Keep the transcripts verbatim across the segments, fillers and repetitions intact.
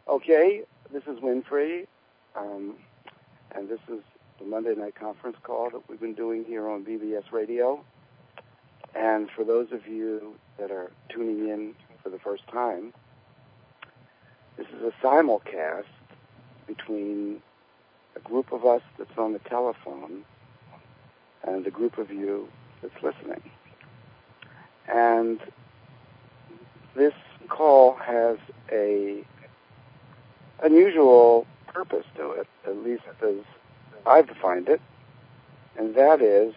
Okay, this is Winfrey, um, and this is the Monday night conference call that we've been doing here on B B S Radio. And for those of you that are tuning in for the first time, this is a simulcast between a group of us that's on the telephone and a group of you that's listening. And this call has a unusual purpose to it, at least as I've defined it, and that is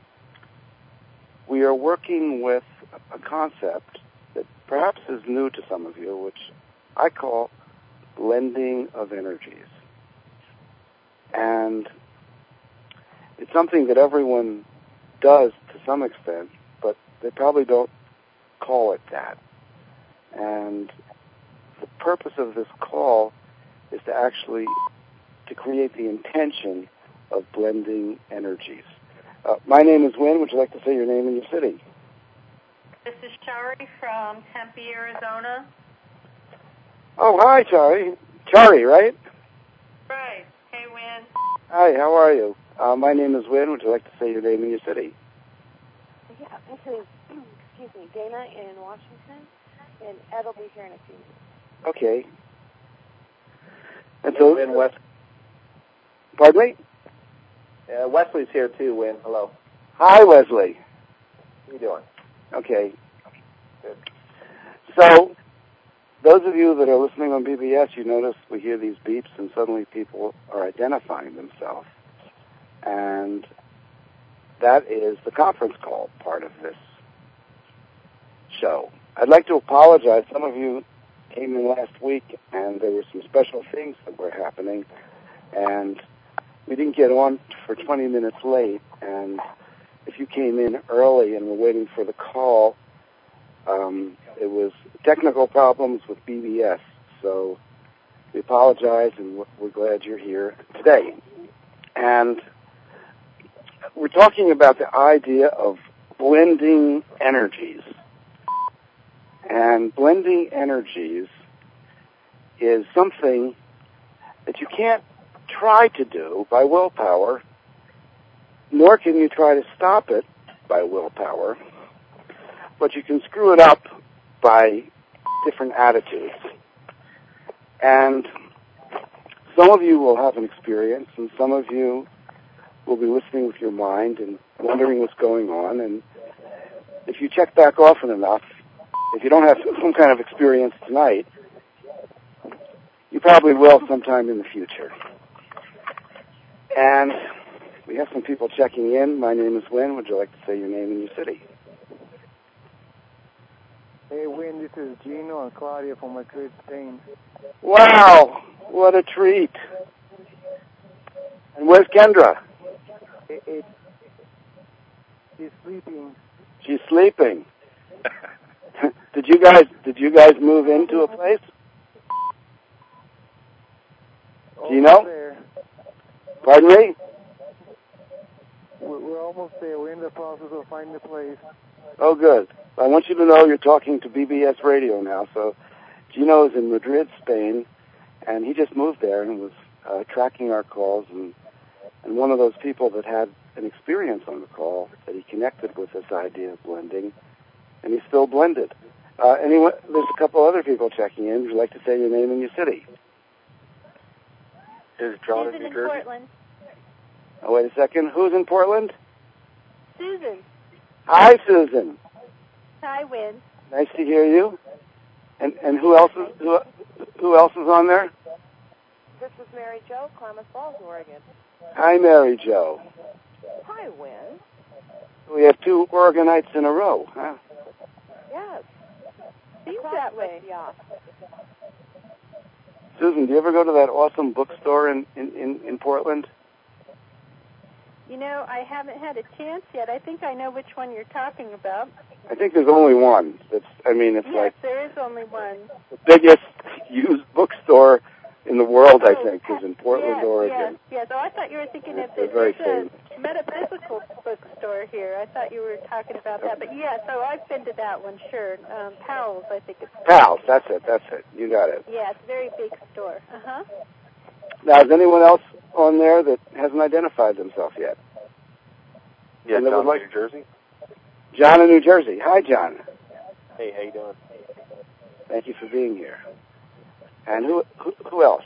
we are working with a concept that perhaps is new to some of you, which I call blending of energies. And it's something that everyone does to some extent, but they probably don't call it that. And the purpose of this call is to actually to create the intention of blending energies. Uh, my name is Wynn. Would you like to say your name and your city? This is Shari from Tempe, Arizona. Oh, hi, Chari. Chari, right? Right. Hey, Wynn. Hi, how are you? Uh, my name is Wynn. Would you like to say your name and your city? Yeah, this is, excuse me, Dana in Washington, and Ed will be here in a few minutes. Okay. And so, Wynn, Wes. Pardon me? Uh, Wesley's here too, Wynn. Hello. Hi, Wesley. How you doing? Okay. Good. So, those of you that are listening on B B S, you notice we hear these beeps and suddenly people are identifying themselves. And that is the conference call part of this show. I'd like to apologize. Some of you came in last week and there were some special things that were happening. And we didn't get on for twenty minutes late, and if you came in early and were waiting for the call, um, it was technical problems with B B S. So we apologize, and we're glad you're here today. And we're talking about the idea of blending energies. And blending energies is something that you can't try to do by willpower, nor can you try to stop it by willpower, but you can screw it up by different attitudes. And some of you will have an experience, and some of you will be listening with your mind and wondering what's going on. And if you check back often enough, if you don't have some kind of experience tonight, you probably will sometime in the future. And we have some people checking in. My name is Wynn. Would you like to say your name and your city? Hey, Wynn, this is Gino and Claudia from Madrid, Spain. Wow, what a treat. And where's Kendra? It, it, she's sleeping. She's sleeping. Did you guys did you guys move into a place? Do you know? There. Pardon me? We're, we're almost there. We're in the process of finding a place. Oh, good. I want you to know you're talking to B B S Radio now. So Gino is in Madrid, Spain, and he just moved there and was uh, tracking our calls, and, and one of those people that had an experience on the call that he connected with this idea of blending, and he's still blended. Uh, anyone? There's a couple other people checking in. Would you like to say your name and your city? This is John Susan in New in Jersey. Portland. Oh, wait a second. Who's in Portland? Susan. Hi, Susan. Hi, Wynn. Nice to hear you. And and who else is who, who else is on there? This is Mary Jo, Klamath Falls, Oregon. Hi, Mary Jo. Hi, Wynn. We have two Oregonites in a row, huh? Yes. Seems that way. Yeah. Susan, do you ever go to that awesome bookstore in, in, in, in Portland? You know, I haven't had a chance yet. I think I know which one you're talking about. I think there's only one. That's I mean, it's yes, like there is only one. the biggest used bookstore in the world, I Oh, think, is in Portland, yes, Oregon. Yes, yes. Oh, I thought you were thinking of They're the, very there's famous. a metaphysical bookstore here. I thought you were talking about that. But, yeah, so I've been to that one, sure. Um, Powell's, I think it's Pals, that's it, that's it. You got it. Yeah, it's a very big store. Uh-huh. Now, is anyone else on there that hasn't identified themselves yet? Yeah, And that John would like- in New Jersey. John in New Jersey. Hi, John. Hey, how you doing? Thank you for being here. And who who, who else?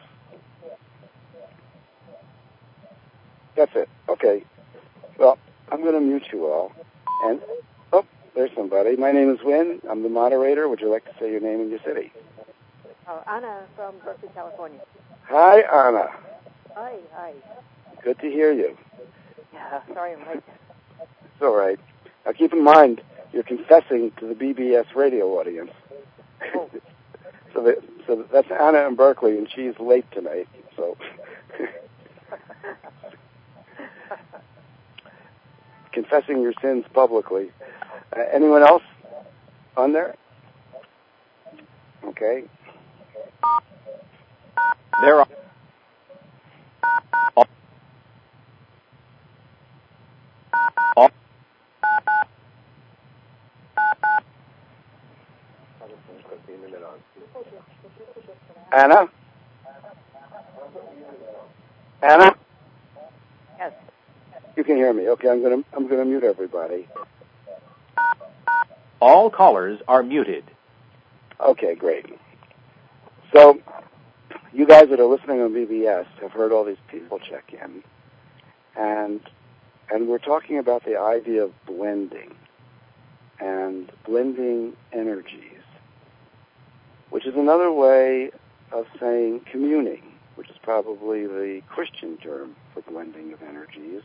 That's it. Okay. Well, I'm going to mute you all. And, oh, there's somebody. My name is Wynn. I'm the moderator. Would you like to say your name and your city? Oh, Anna from Berkeley, California. Hi, Anna. Hi, hi. Good to hear you. Yeah, sorry I'm late. It's all right. Now, keep in mind, you're confessing to the B B S radio audience. Oh. so, that, so that's Anna in Berkeley, and she's late tonight. So, confessing your sins publicly. Uh, anyone else on there? Okay. There are. Anna? Anna? Yes. You can hear me. Okay, I'm gonna I'm gonna mute everybody. All callers are muted. Okay, great. So, you guys that are listening on B B S have heard all these people check in, and and we're talking about the idea of blending and blending energies, which is another way of saying communing, which is probably the Christian term for blending of energies.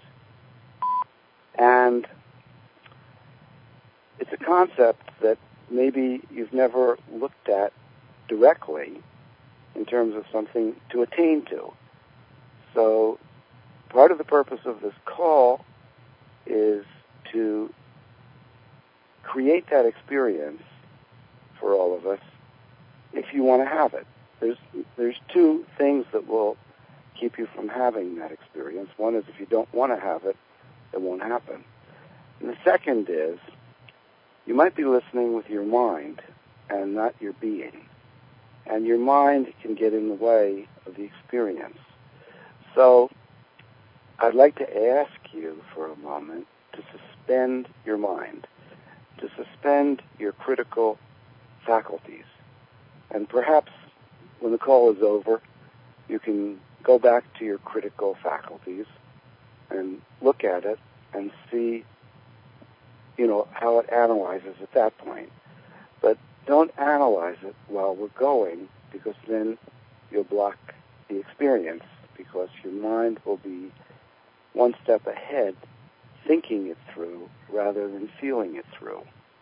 And it's a concept that maybe you've never looked at directly in terms of something to attain to. So part of the purpose of this call is to create that experience for all of us if you want to have it. There's there's two things that will keep you from having that experience. One is if you don't want to have it, it won't happen. And the second is you might be listening with your mind and not your being. And your mind can get in the way of the experience. So I'd like to ask you for a moment to suspend your mind, to suspend your critical faculties. And perhaps when the call is over, you can go back to your critical faculties and look at it and see, you know, how it analyzes at that point. But don't analyze it while we're going, because then you'll block the experience, because your mind will be one step ahead, thinking it through rather than feeling it through.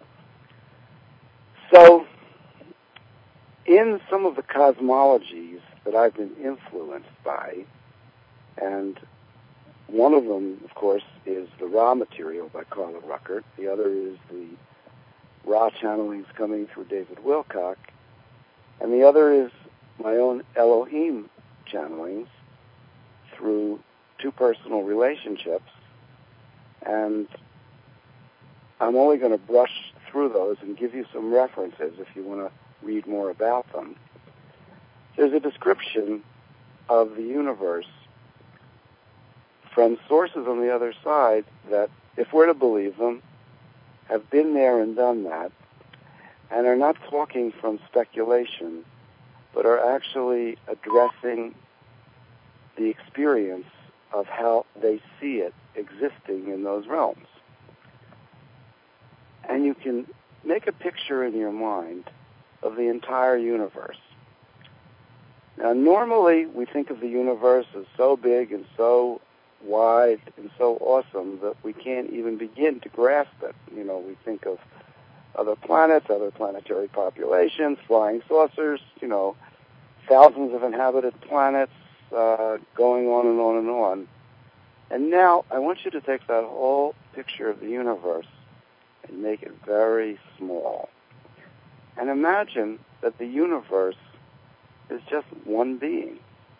So, in some of the cosmologies that I've been influenced by, and one of them, of course, is The Ra Material by Carla Ruckert. The other is the Ra channelings coming through David Wilcock. And the other is my own Elohim channelings through two personal relationships. And I'm only going to brush through those and give you some references if you want to read more about them. There's a description of the universe from sources on the other side that, if we're to believe them, have been there and done that, and are not talking from speculation, but are actually addressing the experience of how they see it existing in those realms. And you can make a picture in your mind of the entire universe. Now, normally we think of the universe as so big and so wide and so awesome that we can't even begin to grasp it. You know, we think of other planets, other planetary populations, flying saucers, you know, thousands of inhabited planets, uh, going on and on and on. And now I want you to take that whole picture of the universe and make it very small. And imagine that the universe is just one being.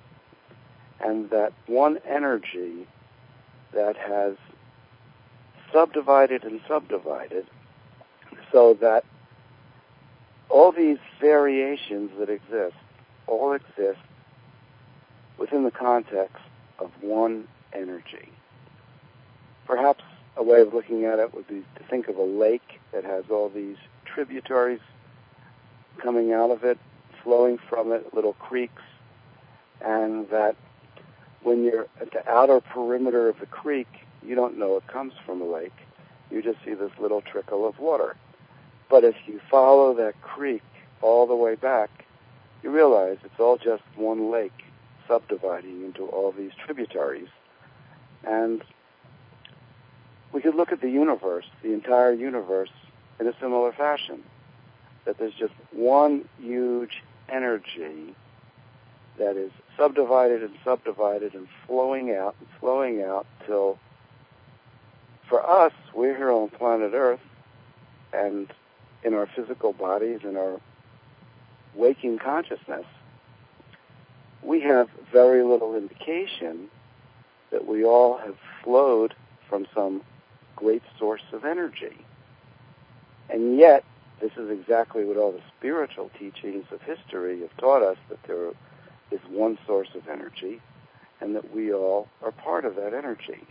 and that one energy that has subdivided and subdivided so that all these variations that exist all exist within the context of one energy. Perhaps a way of looking at it would be to think of a lake that has all these tributaries coming out of it, flowing from it, little creeks, and that when you're at the outer perimeter of the creek, you don't know it comes from a lake. You just see this little trickle of water. But if you follow that creek all the way back, you realize it's all just one lake subdividing into all these tributaries. And we could look at the universe, the entire universe, in a similar fashion, that there's just one huge energy that is subdivided and subdivided and flowing out and flowing out till, for us, we're here on planet Earth, and in our physical bodies, in our waking consciousness, we have very little indication that we all have flowed from some great source of energy. And yet, this is exactly what all the spiritual teachings of history have taught us, that there is one source of energy and that we all are part of that energy.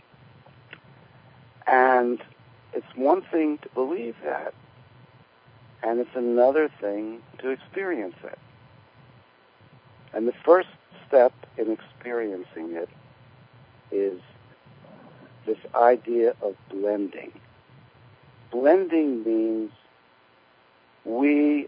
And it's one thing to believe that, and it's another thing to experience it. And the first step in experiencing it is this idea of blending. Blending means we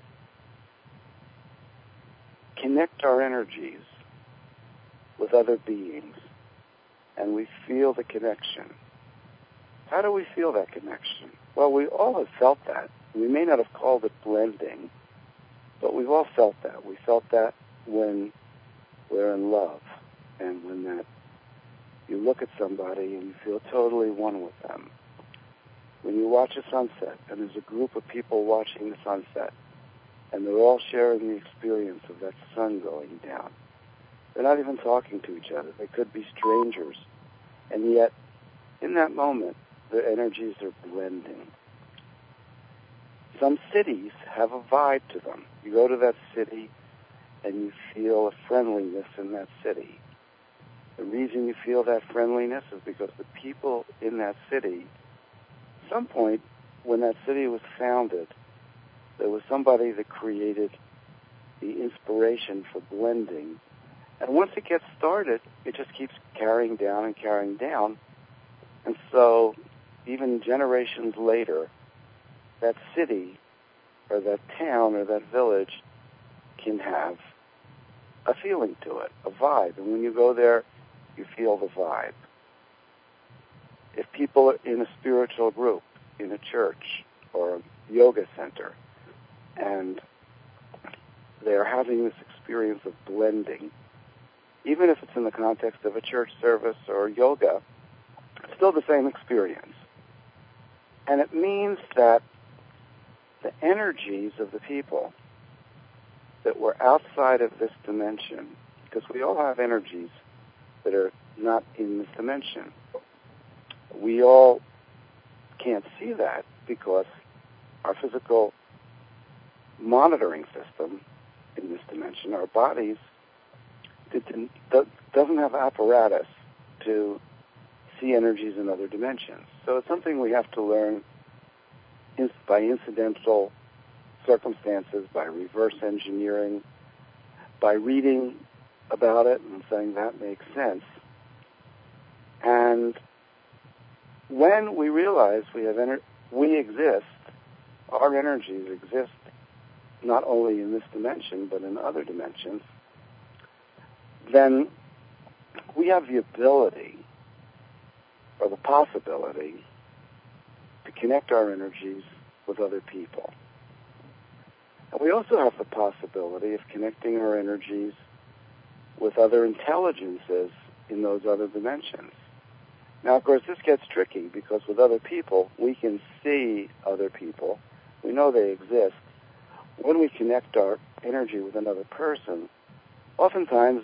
connect our energies with other beings, and we feel the connection. How do we feel that connection? Well, we all have felt that. We may not have called it blending, but we've all felt that. We felt that when we're in love, and when that you look at somebody and you feel totally one with them. When you watch a sunset, and there's a group of people watching the sunset, and they're all sharing the experience of that sun going down. They're not even talking to each other. They could be strangers. And yet, in that moment, their energies are blending. Some cities have a vibe to them. You go to that city, and you feel a friendliness in that city. The reason you feel that friendliness is because the people in that city, at some point when that city was founded, there was somebody that created the inspiration for blending. And once it gets started, it just keeps carrying down and carrying down. And so even generations later, that city or that town or that village can have a feeling to it, a vibe. And when you go there, you feel the vibe. If people are in a spiritual group, in a church or a yoga center, and they're having this experience of blending, even if it's in the context of a church service or yoga, it's still the same experience. And it means that the energies of the people that were outside of this dimension, because we all have energies that are not in this dimension. We all can't see that because our physical monitoring system in this dimension, our bodies, doesn't have apparatus to see energies in other dimensions. So it's something we have to learn by incidental circumstances, by reverse engineering, by reading about it and saying that makes sense. And when we realize we have ener- we exist, our energies exist not only in this dimension but in other dimensions, then we have the ability or the possibility to connect our energies with other people. And we also have the possibility of connecting our energies with other intelligences in those other dimensions. Now, of course, this gets tricky because with other people, we can see other people. We know they exist. When we connect our energy with another person, oftentimes there's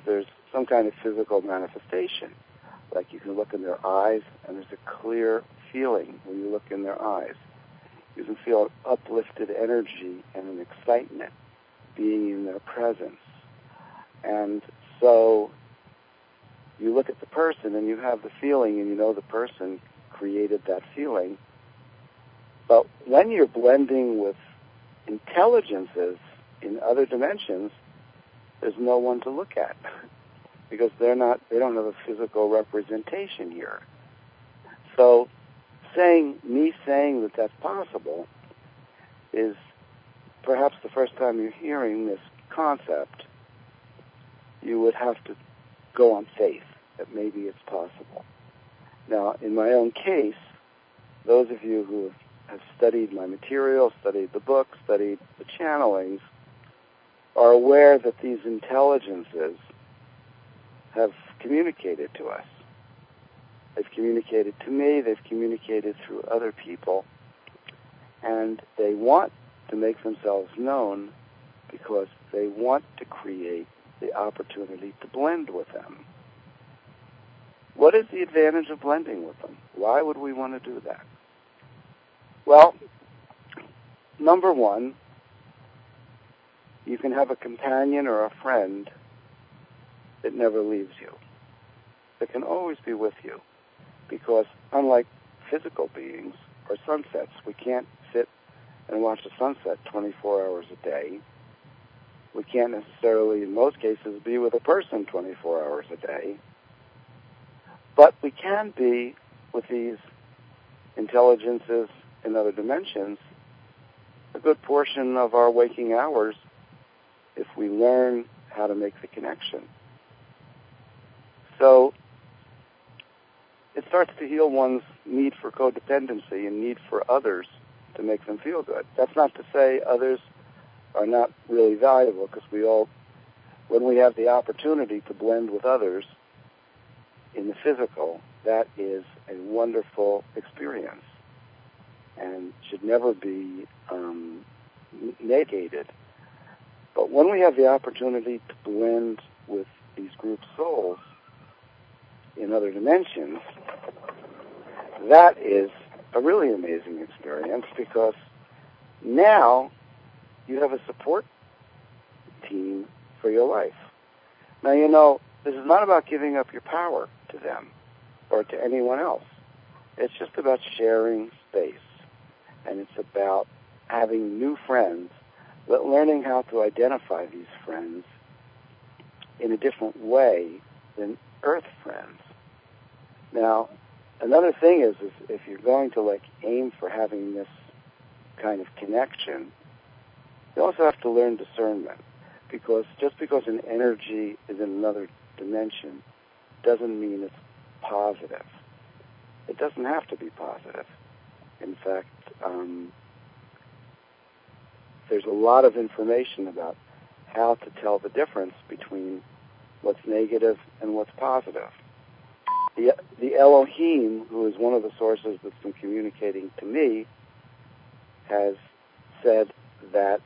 some kind of physical manifestation. Like you can look in their eyes, and there's a clear feeling when you look in their eyes. You can feel an uplifted energy and an excitement being in their presence. And so you look at the person and you have the feeling, and you know the person created that feeling. But when you're blending with intelligences in other dimensions, there's no one to look at because they're not, they don't have a physical representation here. So saying, me saying that that's possible is perhaps the first time you're hearing this concept. You would have to go on faith that maybe it's possible. Now, in my own case, those of you who have studied my material, studied the book, studied the channelings, are aware that these intelligences have communicated to us. They've communicated to me, they've communicated through other people, and they want to make themselves known because they want to create the opportunity to blend with them. What is the advantage of blending with them? Why would we want to do that? Well, number one, you can have a companion or a friend that never leaves you, that can always be with you, because unlike physical beings or sunsets, we can't sit and watch a sunset twenty-four hours a day. We can't necessarily, in most cases, be with a person twenty-four hours a day. But we can be with these intelligences in other dimensions a good portion of our waking hours if we learn how to make the connection. So it starts to heal one's need for codependency and need for others to make them feel good. That's not to say others are not really valuable, because we all, when we have the opportunity to blend with others in the physical, that is a wonderful experience and should never be um, negated. But when we have the opportunity to blend with these group souls in other dimensions, that is a really amazing experience, because now you have a support team for your life. Now, you know, this is not about giving up your power to them or to anyone else. It's just about sharing space. And it's about having new friends, but learning how to identify these friends in a different way than Earth friends. Now, another thing is, is if you're going to like aim for having this kind of connection, you also have to learn discernment, because just because an energy is in another dimension doesn't mean it's positive. It doesn't have to be positive. In fact, um, there's a lot of information about how to tell the difference between what's negative and what's positive. The, the Elohim, who is one of the sources that's been communicating to me, has said that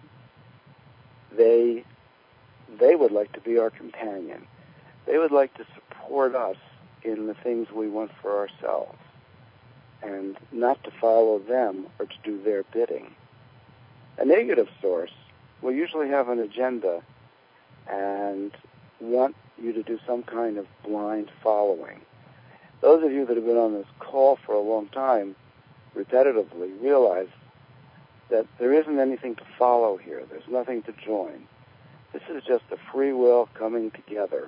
they they would like to be our companion. They would like to support us in the things we want for ourselves, and not to follow them or to do their bidding. A negative source will usually have an agenda and want you to do some kind of blind following. Those of you that have been on this call for a long time, repetitively, realize that there isn't anything to follow here. There's nothing to join. This is just a free will coming together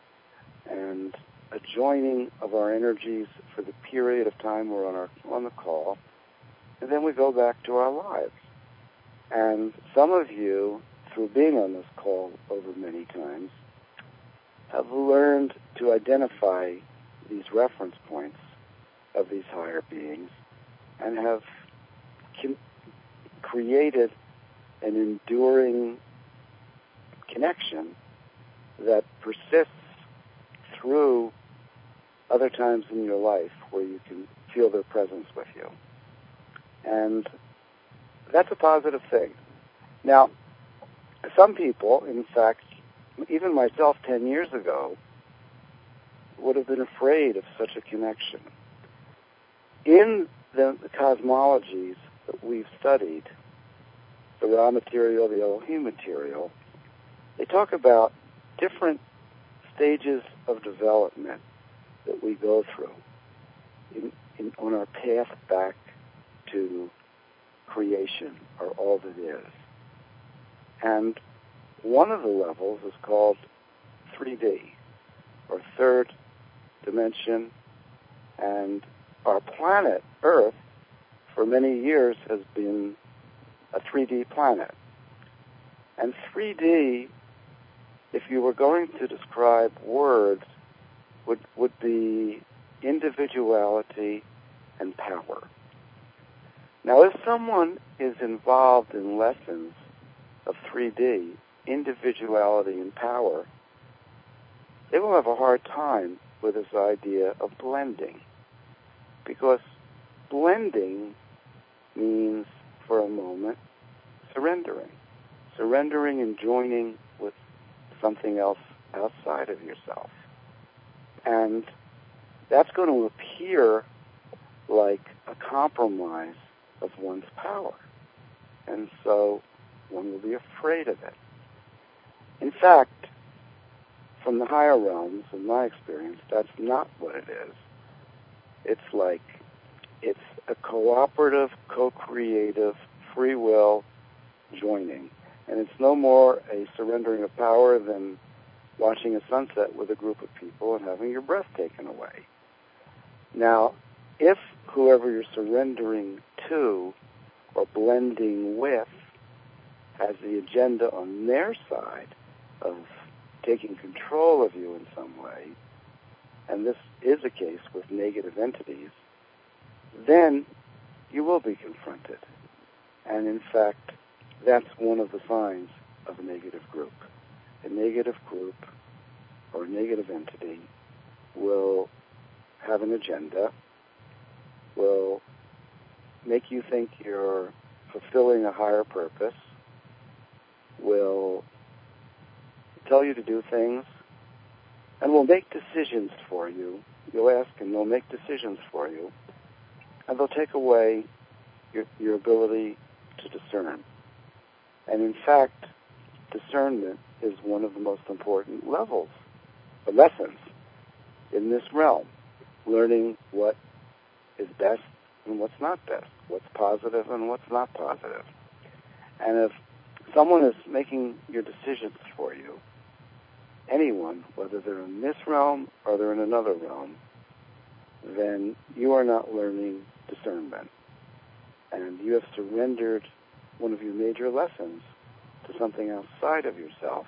and a joining of our energies for the period of time we're on our on the call, and then we go back to our lives. And some of you, through being on this call over many times, have learned to identify these reference points of these higher beings and have con- created an enduring connection that persists through other times in your life where you can feel their presence with you. And that's a positive thing. Now, some people, in fact, even myself ten years ago, would have been afraid of such a connection. In the, the cosmologies that we've studied, the Ra material, the Elohim material, they talk about different stages of development that we go through in, in, on our path back to creation, or all that is. And one of the levels is called three D, or third dimension, and our planet, Earth, for many years has been a three D planet. And three D, if you were going to describe words, would, would be individuality and power. Now, if someone is involved in lessons of three D, individuality and power, they will have a hard time with this idea of blending. Because blending means, for a moment, surrendering. Surrendering and joining with something else outside of yourself. And that's going to appear like a compromise of one's power. And so one will be afraid of it. In fact, from the higher realms, in my experience, that's not what it is. It's like, it's a cooperative, co-creative, free will joining. And it's no more a surrendering of power than watching a sunset with a group of people and having your breath taken away. Now, if whoever you're surrendering to or blending with has the agenda on their side of taking control of you in some way, and this is a case with negative entities, then you will be confronted. And in fact, that's one of the signs of a negative group. A negative group or a negative entity will have an agenda, will make you think you're fulfilling a higher purpose, will tell you to do things, and will make decisions for you. You'll ask and they'll make decisions for you, and they'll take away your, your ability to discern. And in fact, discernment is one of the most important levels, or lessons, in this realm. Learning what is best and what's not best, what's positive and what's not positive. And if someone is making your decisions for you, anyone, whether they're in this realm or they're in another realm, then you are not learning discernment. And you have surrendered one of your major lessons to something outside of yourself.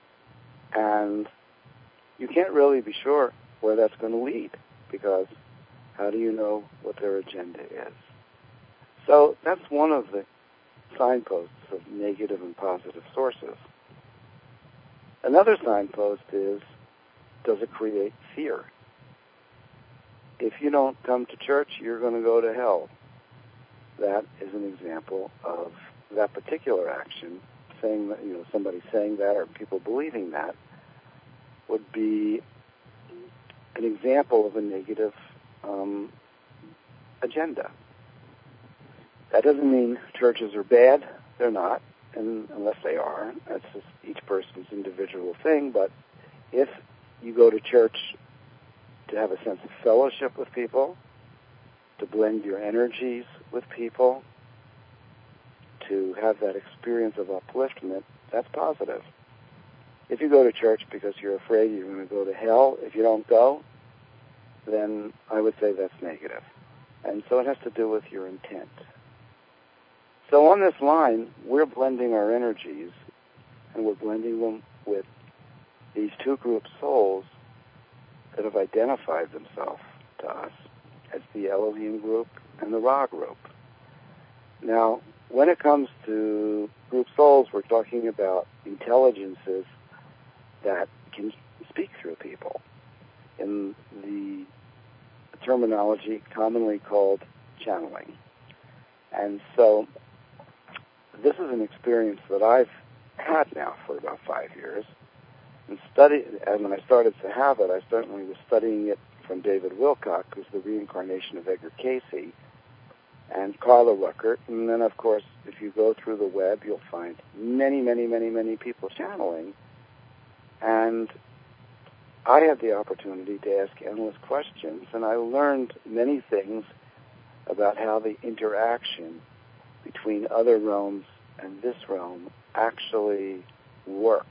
And you can't really be sure where that's going to lead, because how do you know what their agenda is? So that's one of the signposts of negative and positive sources. Another signpost is, does it create fear? If you don't come to church, you're going to go to hell. That is an example of that particular action. Saying that, you know, somebody saying that or people believing that would be an example of a negative um, agenda. That doesn't mean churches are bad. They're not, and unless they are. That's just each person's individual thing. But if you go to church to have a sense of fellowship with people, to blend your energies with people, to have that experience of upliftment, that's positive. If you go to church because you're afraid you're going to go to hell if you don't go, then I would say that's negative. And so it has to do with your intent. So on this line, we're blending our energies, and we're blending them with these two group souls that have identified themselves to us as the Elohim group and the Ra group. Now, when it comes to group souls, we're talking about intelligences that can speak through people in the terminology commonly called channeling. And so this is an experience that I've had now for about five years. and study. And when I started to have it, I certainly was studying it from David Wilcock, who's the reincarnation of Edgar Cayce, and Carla Ruckert. And then, of course, if you go through the web, you'll find many, many, many, many people channeling. And I had the opportunity to ask endless questions, and I learned many things about how the interaction between other realms and this realm actually work.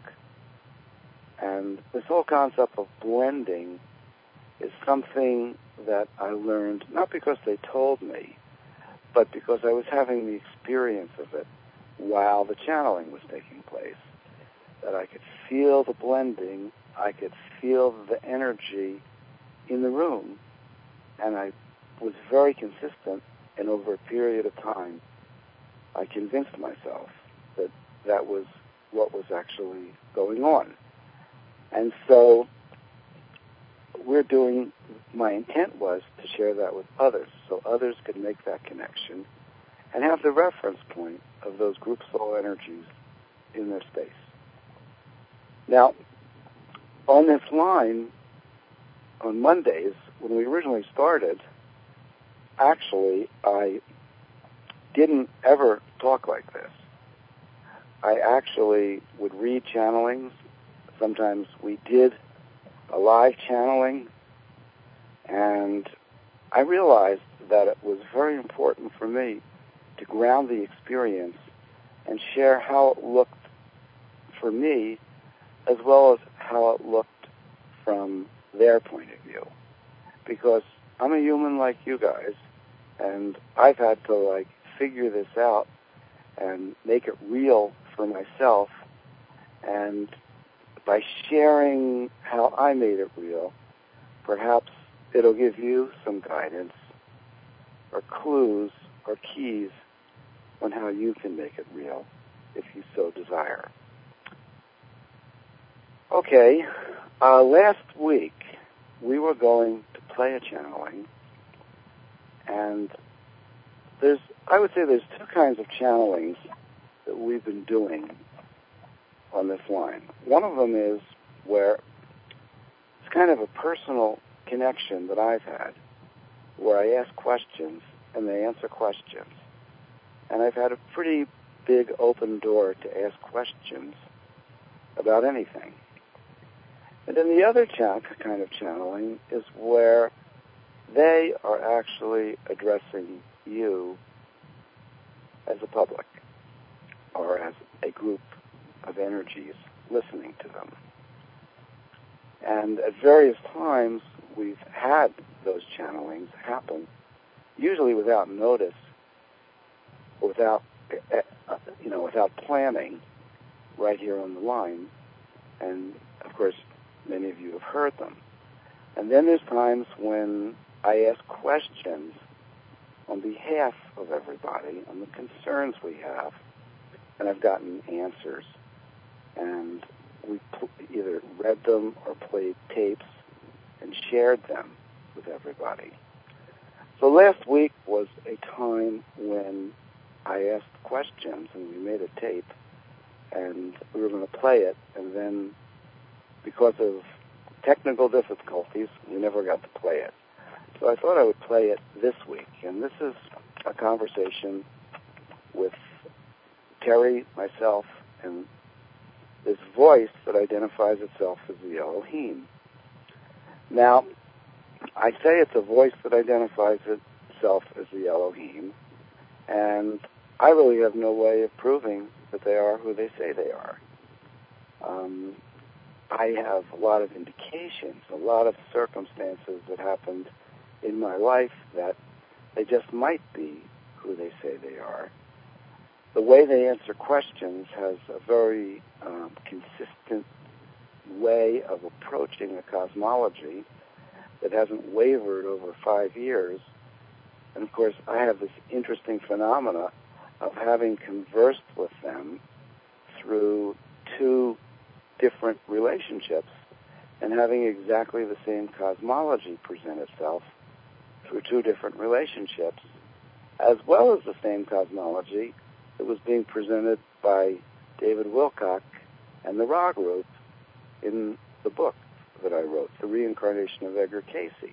And this whole concept of blending is something that I learned not because they told me, but because I was having the experience of it while the channeling was taking place. That I could feel the blending, I could feel the energy in the room, and I was very consistent, and over a period of time, I convinced myself that that was what was actually going on. And so we're doing, my intent was to share that with others, so others could make that connection and have the reference point of those group soul energies in their space. Now, on this line, on Mondays, when we originally started, actually, I didn't ever talk like this. I actually would read channelings. Sometimes we did a live channeling, and I realized that it was very important for me to ground the experience and share how it looked for me, as well as how it looked from their point of view. Because I'm a human like you guys, and I've had to, like, figure this out and make it real for myself. And by sharing how I made it real, perhaps it'll give you some guidance or clues or keys on how you can make it real if you so desire. Okay, uh, last week we were going to play a channeling, and there's, I would say there's two kinds of channelings that we've been doing on this line. One of them is where it's kind of a personal connection that I've had, where I ask questions and they answer questions. And I've had a pretty big open door to ask questions about anything. And then the other ch- kind of channeling is where they are actually addressing you as a public or as a group of energies listening to them. And at various times we've had those channelings happen, usually without notice, without, you know, without planning, right here on the line. And of course, many of you have heard them. And then there's times when I ask questions on behalf of everybody on the concerns we have, and I've gotten answers. And we either read them or played tapes and shared them with everybody. So last week was a time when I asked questions and we made a tape, and we were going to play it, and then because of technical difficulties, we never got to play it. So I thought I would play it this week, and this is a conversation with Terry, myself, and this voice that identifies itself as the Elohim. Now, I say it's a voice that identifies itself as the Elohim, and I really have no way of proving that they are who they say they are. Um, I have a lot of indications, a lot of circumstances that happened in my life that they just might be who they say they are. The way they answer questions has a very um, consistent way of approaching a cosmology that hasn't wavered over five years. And of course, I have this interesting phenomena of having conversed with them through two different relationships and having exactly the same cosmology present itself through two different relationships, as well as the same cosmology that was being presented by David Wilcock and the Ra Group in the book that I wrote, The Reincarnation of Edgar Cayce.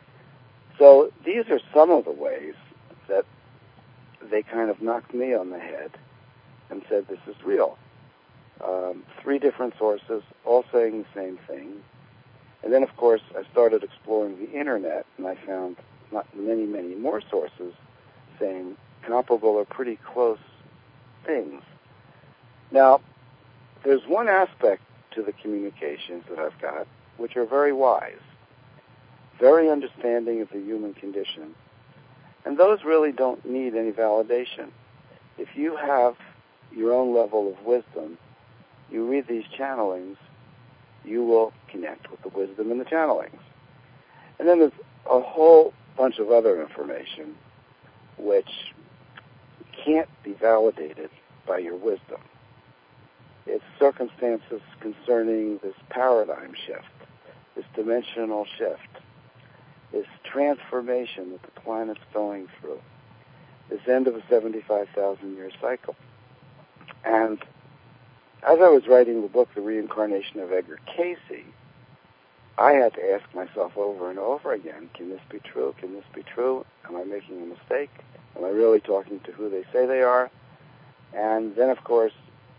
So these are some of the ways that they kind of knocked me on the head and said, this is real. Um, three different sources, all saying the same thing. And then, of course, I started exploring the Internet, and I found not many, many more sources saying comparable or pretty close things. Now, there's one aspect to the communications that I've got which are very wise, very understanding of the human condition, and those really don't need any validation. If you have your own level of wisdom, you read these channelings, you will connect with the wisdom in the channelings. And then there's a whole bunch of other information which can't be validated by your wisdom. It's circumstances concerning this paradigm shift, this dimensional shift, this transformation that the planet's going through, this end of a seventy-five thousand year cycle. And as I was writing the book, The Reincarnation of Edgar Cayce, I had to ask myself over and over again, can this be true? Can this be true? Am I making a mistake? Am I really talking to who they say they are? And then, of course,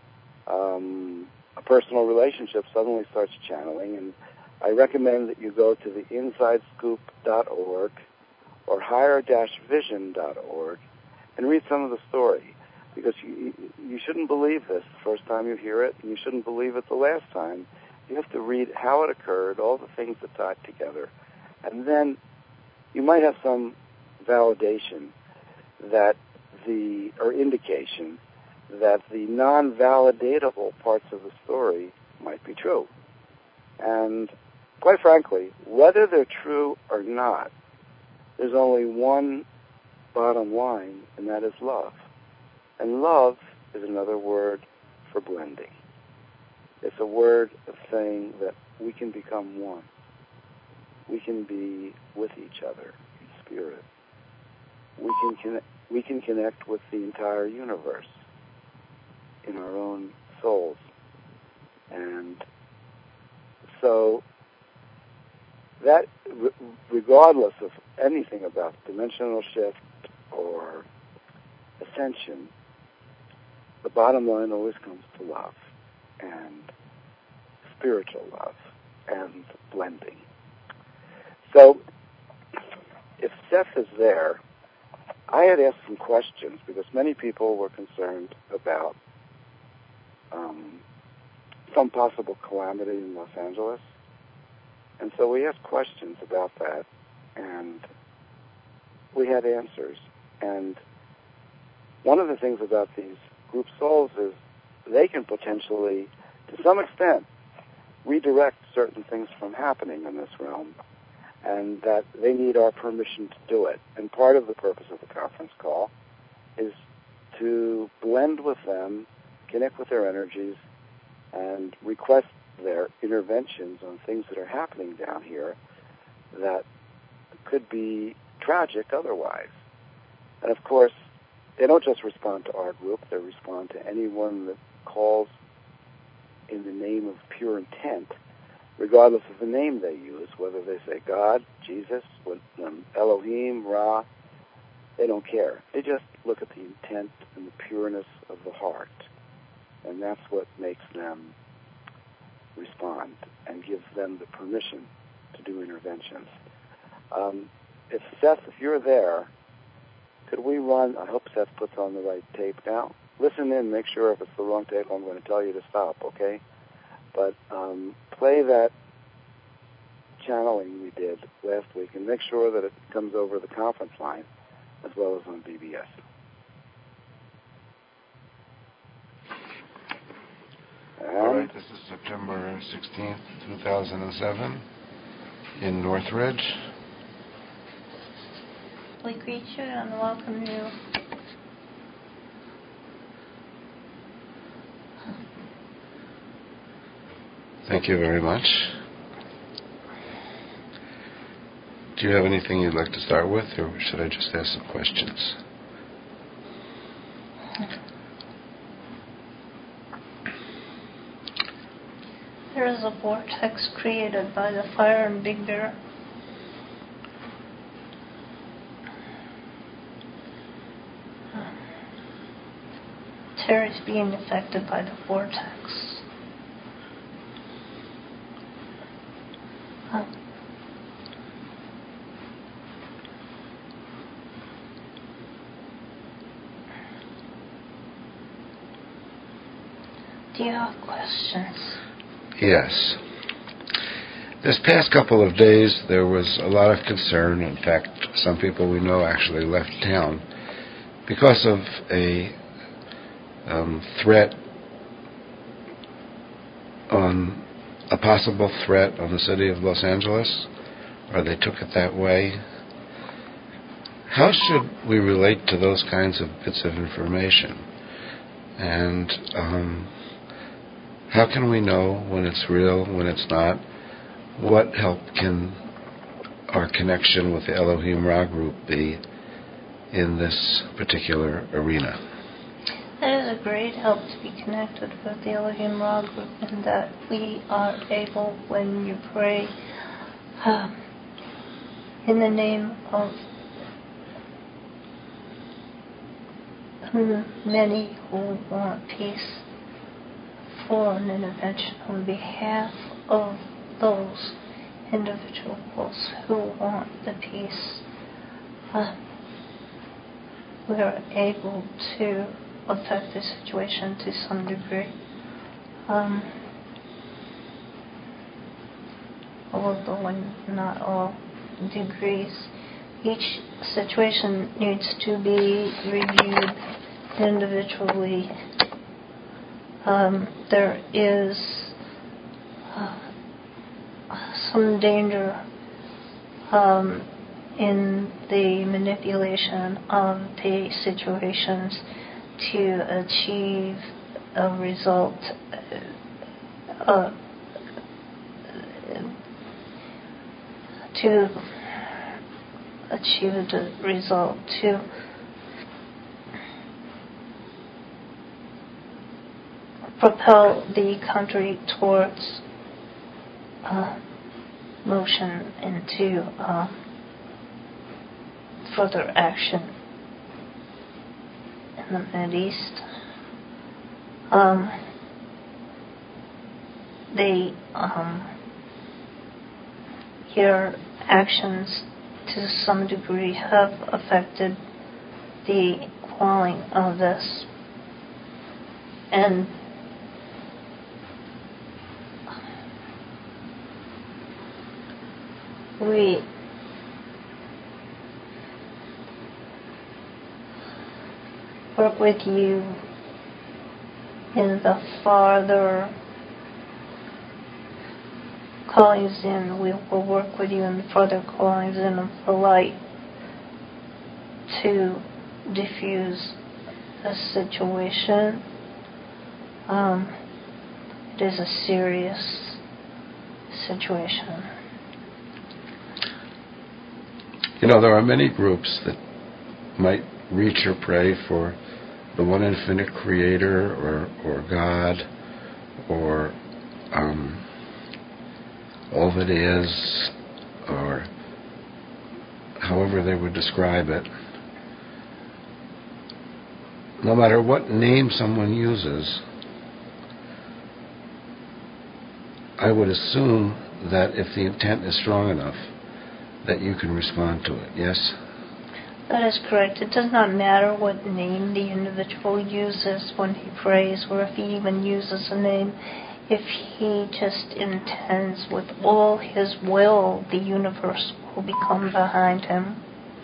um, a personal relationship suddenly starts channeling, and I recommend that you go to the inside scoop dot org or higher vision dot org and read some of the story, because you, you shouldn't believe this the first time you hear it, and you shouldn't believe it the last time. You have to read how it occurred, all the things that tied together, and then you might have some validation that the, or indication that the non-validatable parts of the story might be true. And quite frankly, whether they're true or not, there's only one bottom line, and that is love. And love is another word for blending. It's a word of saying that we can become one. We can be with each other in spirit. We can connect, we can connect with the entire universe in our own souls. And so that, regardless of anything about dimensional shift or ascension, the bottom line always comes to love and spiritual love and blending. So if Seth is there, I had asked some questions because many people were concerned about um, some possible calamity in Los Angeles. And so we asked questions about that, and we had answers. And one of the things about these group souls is they can potentially, to some extent, redirect certain things from happening in this realm, and that they need our permission to do it. And part of the purpose of the conference call is to blend with them, connect with their energies, and request their interventions on things that are happening down here that could be tragic otherwise. And of course, they don't just respond to our group, they respond to anyone that calls in the name of pure intent, regardless of the name they use, whether they say God, Jesus, Elohim, Ra, they don't care. They just look at the intent and the pureness of the heart. And that's what makes them respond and gives them the permission to do interventions. Um, if Seth, if you're there, could we run, I hope Seth puts on the right tape now. Listen in, make sure if it's the wrong tape, I'm going to tell you to stop, okay? But um, play that channeling we did last week and make sure that it comes over the conference line as well as on B B S. All right, this is September sixteenth, two thousand seven in Northridge. We greet you and welcome you. Thank you very much. Do you have anything you'd like to start with, or should I just ask some questions? There is a vortex created by the fire in Big Bear. Terry's being affected by the vortex. Huh. Do you have questions? Yes. This past couple of days, there was a lot of concern. In fact, some people we know actually left town because of a um, threat on a possible threat on the city of Los Angeles, or they took it that way. How should we relate to those kinds of bits of information? And um, how can we know when it's real, when it's not? What help can our connection with the Elohim Ra group be in this particular arena? It is a great help to be connected with the Elohim Ra group, in that we are able, when you pray uh, in the name of many who want peace, for an intervention on behalf of those individuals who want the peace, uh, we are able to affect the situation to some degree. Um, although in not all degrees. Each situation needs to be reviewed individually. Um, there is uh, some danger um, in the manipulation of the situations to achieve a result, uh, to achieve the result, to propel the country towards uh, motion into uh, further action in the Mideast. Um, they um, your actions to some degree have affected the quelling of this, and we work with you in the farther callings in. We will work with you in the further callings in of the light to diffuse the situation. Um, it is a serious situation. You know, there are many groups that might reach or pray for the one infinite creator, or, or God, or um, all that is, or however they would describe it. No matter what name someone uses, I would assume that if the intent is strong enough, that you can respond to it, yes? That is correct. It does not matter what name the individual uses when he prays, or if he even uses a name. If he just intends with all his will, the universe will become behind him.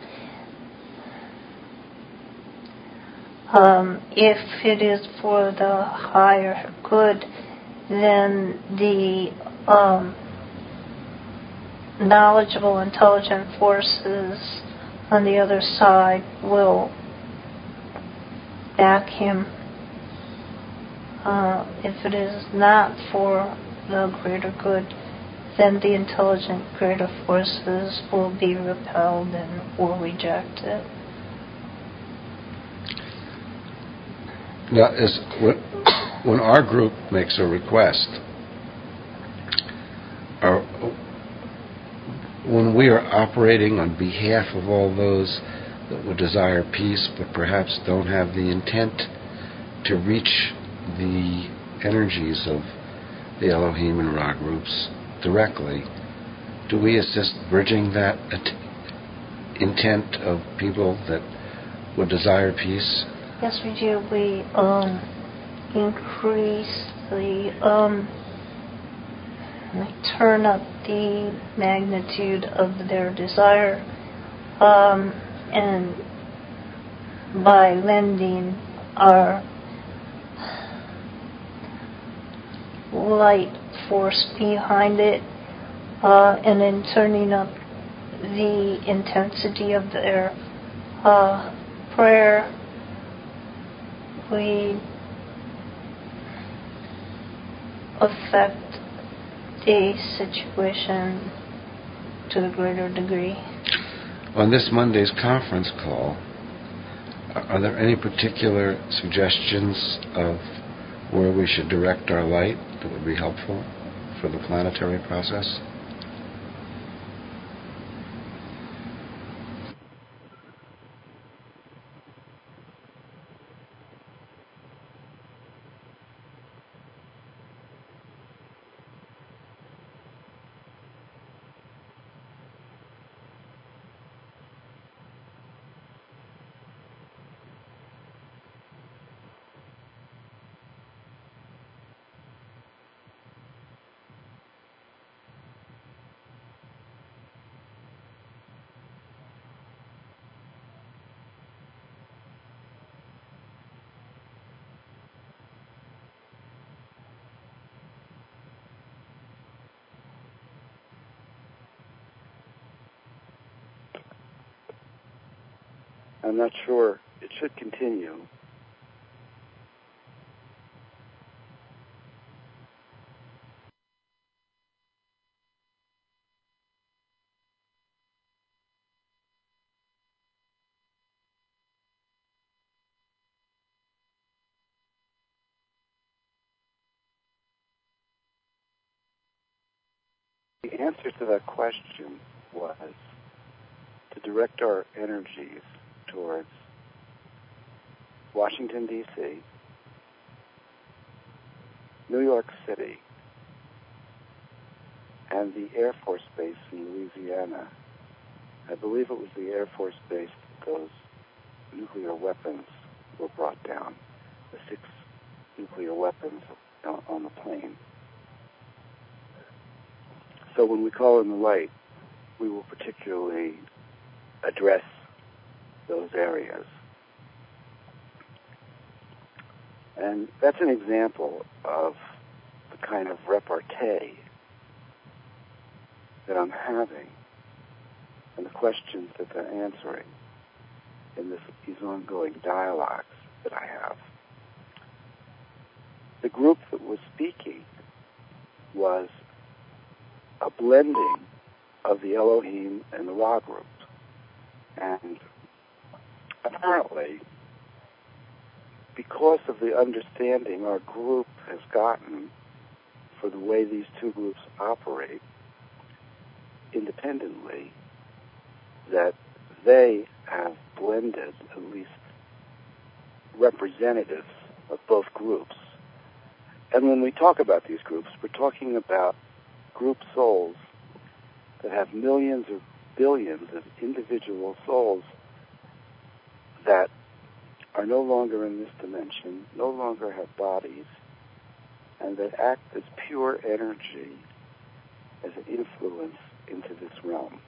Um, if it is for the higher good, then the um, knowledgeable, intelligent forces on the other side will back him. Uh, if it is not for the greater good, then the intelligent greater forces will be repelled and will reject it. Now, is, when our group makes a request, when we are operating on behalf of all those that would desire peace but perhaps don't have the intent to reach the energies of the Elohim and Ra groups directly, do we assist bridging that at- intent of people that would desire peace? Yes, we do. We um, increase the, um, we turn up the magnitude of their desire, um, and by lending our light force behind it, uh, and then turning up the intensity of their uh, prayer, we affect the situation to a greater degree. On this Monday's conference call, are there any particular suggestions of where we should direct our light that would be helpful for the planetary process? I'm not sure. It should continue. The answer to that question was to direct our energies towards Washington, D C, New York City, and the Air Force Base in Louisiana. I believe it was the Air Force Base that those nuclear weapons were brought down, the six nuclear weapons on the plane. So when we call in the light, we will particularly address those areas. And that's an example of the kind of repartee that I'm having and the questions that they're answering in this, these ongoing dialogues that I have. The group that was speaking was a blending of the Elohim and the Ra group. And apparently, because of the understanding our group has gotten for the way these two groups operate independently, that they have blended at least representatives of both groups. And when we talk about these groups, we're talking about group souls that have millions or billions of individual souls that are no longer in this dimension, no longer have bodies, and that act as pure energy, as an influence into this realm.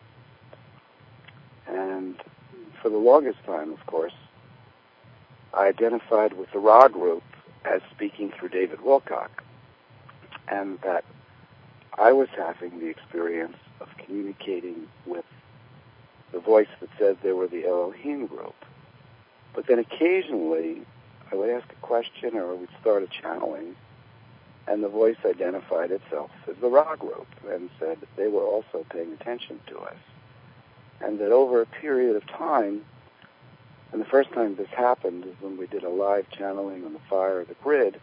And for the longest time, of course, I identified with the Ra group as speaking through David Wilcock, and that I was having the experience of communicating with the voice that said they were the Elohim group. But then occasionally, I would ask a question or I would start a channeling, and the voice identified itself as the Ra group and said that they were also paying attention to us. And that over a period of time, and the first time this happened is when we did a live channeling on the fire of the grid,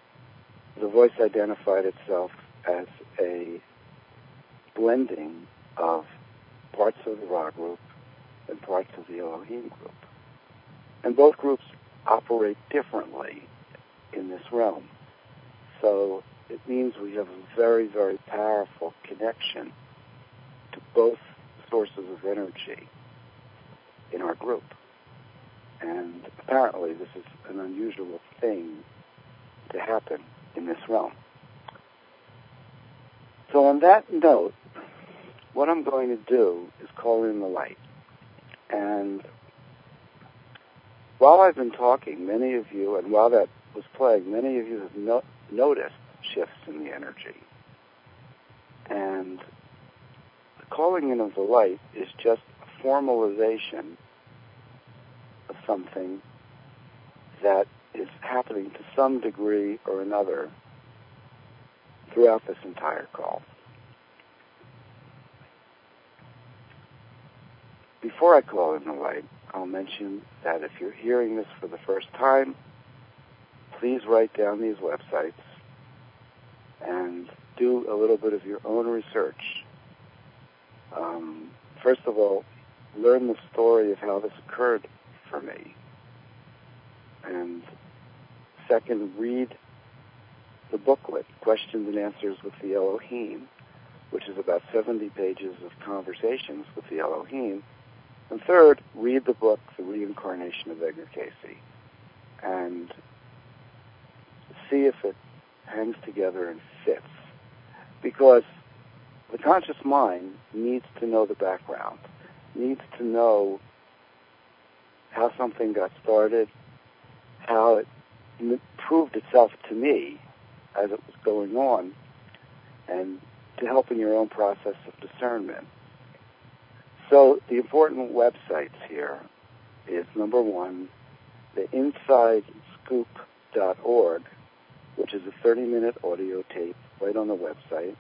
the voice identified itself as a blending of parts of the Ra group and parts of the Elohim group. And both groups operate differently in this realm. So it means we have a very, very powerful connection to both sources of energy in our group. And apparently this is an unusual thing to happen in this realm. So on that note, what I'm going to do is call in the light. And while I've been talking, many of you, and while that was playing, many of you have no- noticed shifts in the energy. And the calling in of the light is just a formalization of something that is happening to some degree or another throughout this entire call. Before I call in the light, I'll mention that if you're hearing this for the first time, please write down these websites and do a little bit of your own research. Um, first of all, learn the story of how this occurred for me. And second, read the booklet, Questions and Answers with the Elohim, which is about seventy pages of conversations with the Elohim. And third, read the book, The Reincarnation of Edgar Cayce, and see if it hangs together and fits. Because the conscious mind needs to know the background, needs to know how something got started, how it proved itself to me as it was going on, and to help in your own process of discernment. So the important websites here is, number one, the inside scoop dot org, which is a thirty-minute audio tape right on the website.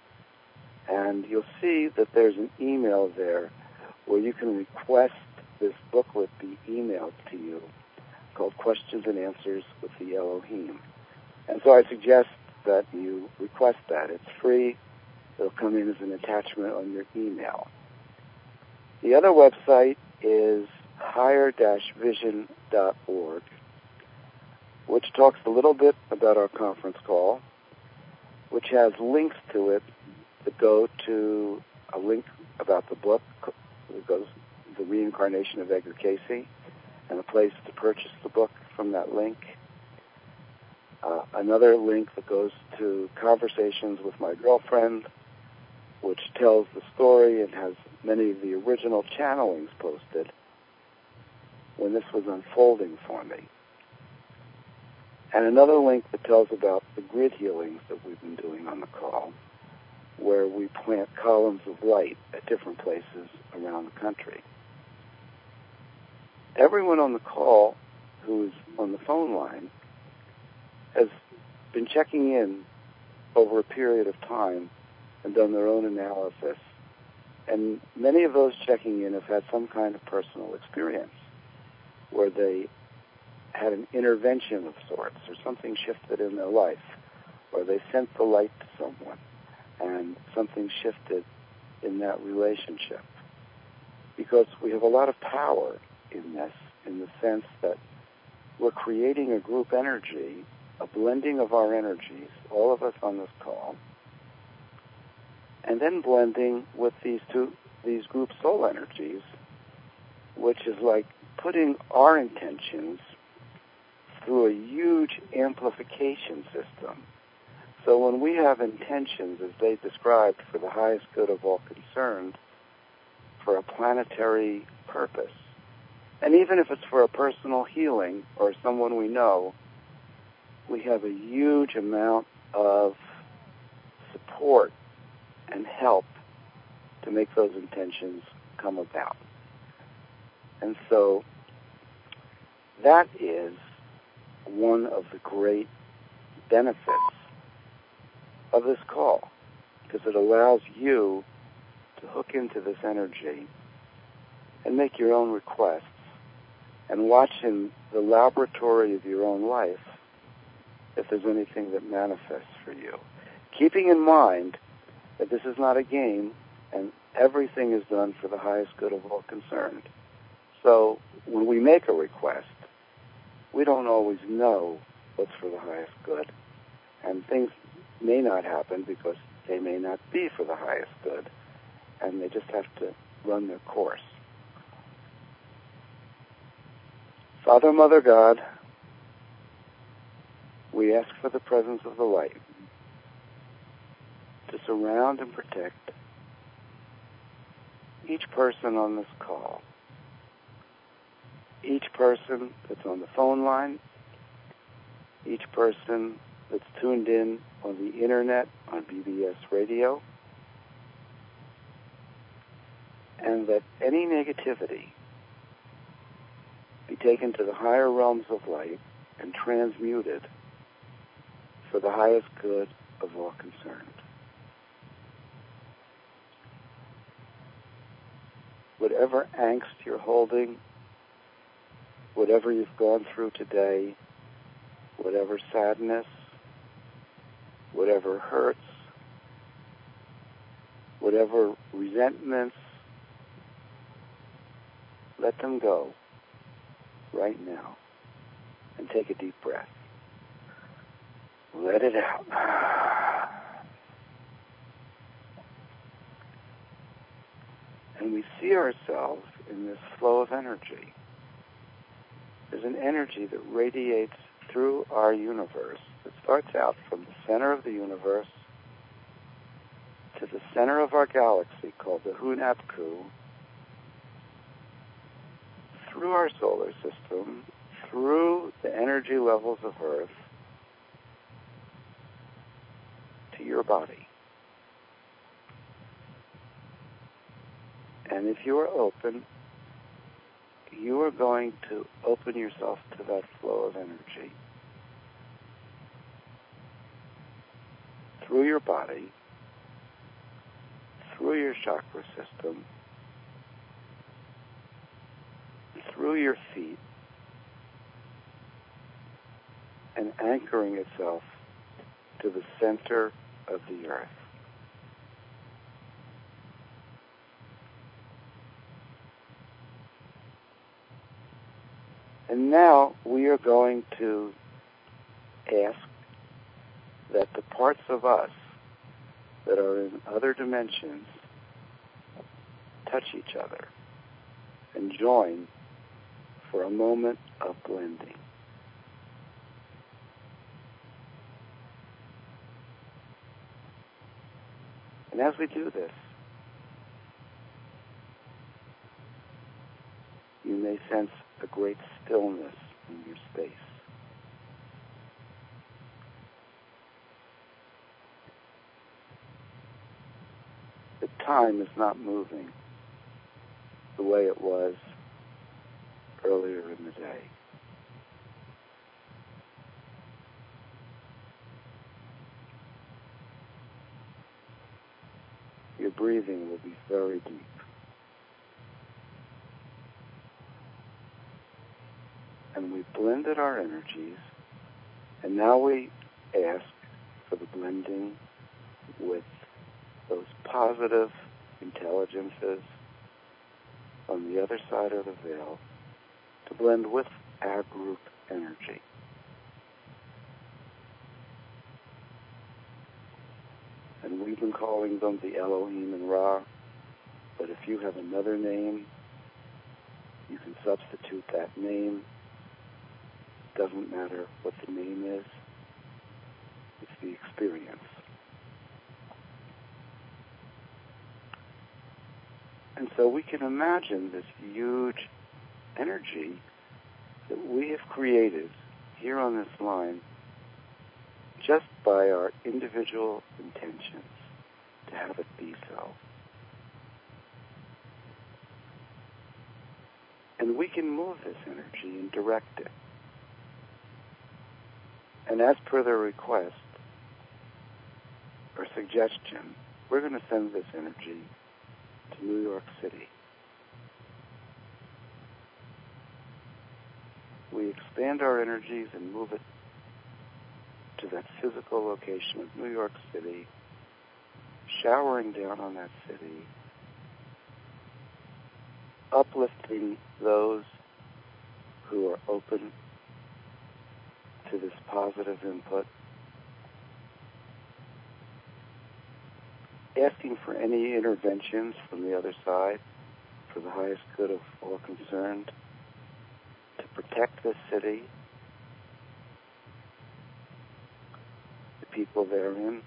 And you'll see that there's an email there where you can request this booklet be emailed to you called Questions and Answers with the Elohim. And so I suggest that you request that. It's free. It'll come in as an attachment on your email. The other website is higher dash vision dot org, which talks a little bit about our conference call, which has links to it that go to a link about the book that goes The Reincarnation of Edgar Cayce, and a place to purchase the book from that link. Uh, another link that goes to Conversations with My Girlfriend, which tells the story and has many of the original channelings posted when this was unfolding for me. And another link that tells about the grid healings that we've been doing on the call, where we plant columns of light at different places around the country. Everyone on the call who is on the phone line has been checking in over a period of time and done their own analysis. And many of those checking in have had some kind of personal experience where they had an intervention of sorts, or something shifted in their life, or they sent the light to someone and something shifted in that relationship. Because we have a lot of power in this, in the sense that we're creating a group energy, a blending of our energies, all of us on this call, and then blending with these two, these group soul energies, which is like putting our intentions through a huge amplification system. So when we have intentions, as they described, for the highest good of all concerned, for a planetary purpose, and even if it's for a personal healing or someone we know, we have a huge amount of support and help to make those intentions come about. And so that is one of the great benefits of this call, because it allows you to hook into this energy and make your own requests and watch in the laboratory of your own life if there's anything that manifests for you. Keeping in mind that this is not a game, and everything is done for the highest good of all concerned. So when we make a request, we don't always know what's for the highest good. And things may not happen because they may not be for the highest good. And they just have to run their course. Father, Mother, God, we ask for the presence of the light to surround and protect each person on this call, each person that's on the phone line, each person that's tuned in on the internet, on B B S radio, and that any negativity be taken to the higher realms of light and transmuted for the highest good of all concerned. Whatever angst you're holding, whatever you've gone through today, whatever sadness, whatever hurts, whatever resentments, let them go right now and take a deep breath. Let it out. And we see ourselves in this flow of energy. There's an energy that radiates through our universe that starts out from the center of the universe to the center of our galaxy called the Hunapku, through our solar system, through the energy levels of Earth, to your body. And if you are open, you are going to open yourself to that flow of energy through your body, through your chakra system, through your feet, and anchoring itself to the center of the earth. And now we are going to ask that the parts of us that are in other dimensions touch each other and join for a moment of blending. And as we do this, you may sense a great stillness in your space. The time is not moving the way it was earlier in the day. Your breathing will be very deep. And we've blended our energies, and now we ask for the blending with those positive intelligences on the other side of the veil to blend with our group energy. And we've been calling them the Elohim and Ra, but if you have another name, you can substitute that name. Doesn't matter what the name is. It's the experience. And so we can imagine this huge energy that we have created here on this line just by our individual intentions to have it be so. And we can move this energy and direct it. And as per their request or suggestion, we're going to send this energy to New York City. We expand our energies and move it to that physical location of New York City, showering down on that city uplifting those who are open to this positive input, asking for any interventions from the other side for the highest good of all concerned, to protect this city, the people therein,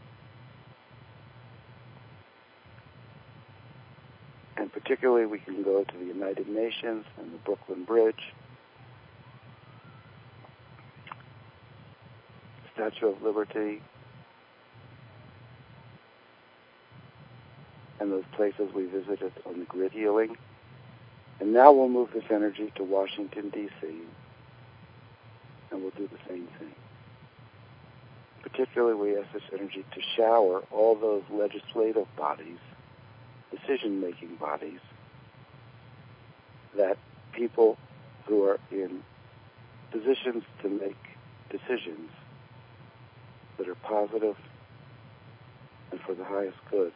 and particularly we can go to the United Nations and the Brooklyn Bridge, Statue of Liberty, and those places we visited on the grid healing. And now we'll move this energy to Washington, D C, and we'll do the same thing. Particularly, we ask this energy to shower all those legislative bodies, decision-making bodies, that people who are in positions to make decisions that are positive and for the highest good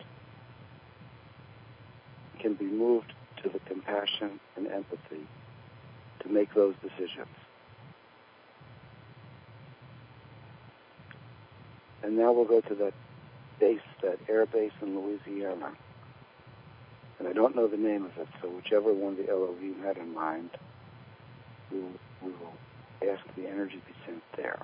can be moved to the compassion and empathy to make those decisions. And now we'll go to that base, that air base in Louisiana. And I don't know the name of it, so whichever one the Elohim had in mind, we will, we will ask the energy be sent there.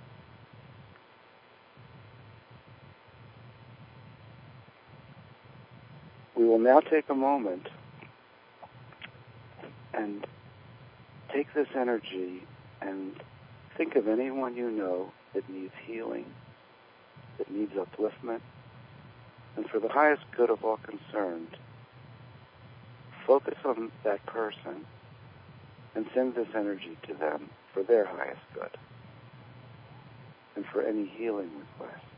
We will now take a moment and take this energy and think of anyone you know that needs healing, that needs upliftment, and for the highest good of all concerned, focus on that person and send this energy to them for their highest good and for any healing request.